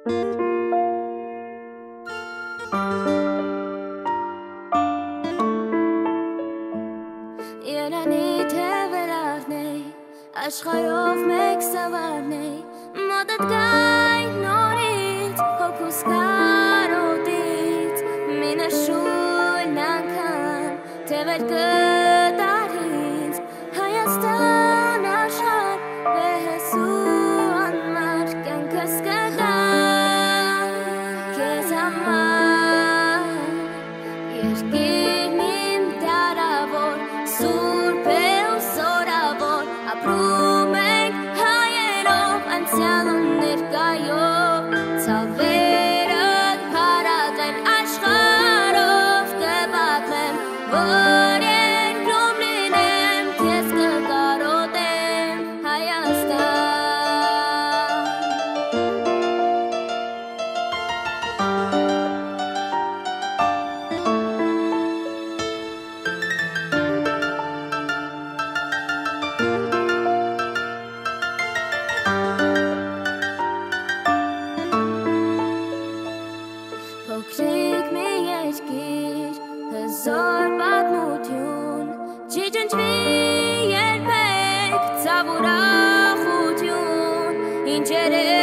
Երանի թե վերարնեի աշխարհով մեկ սավառնեի մոտդ գայ նորից հոգուս կարոտից մի նշույն անգամ թե վեր կտարինց Հայաստան աշխարհ վեհես ու անմար կյանքս կգա քեզ համար երկիրն իմ դարավոր սուրբ է ու սորավոր ապրում ենք հայերով անցյալում ներկայով ցավերը փարատեն աշխարհով կպատմեմ որ երկրում լինեմ քեզ կկարոտեմ Հայաստան Փոքրիկ մի երկիր հզոր պատմություն չի ջնջվի երբեք ցավ ուրախություն ինչեր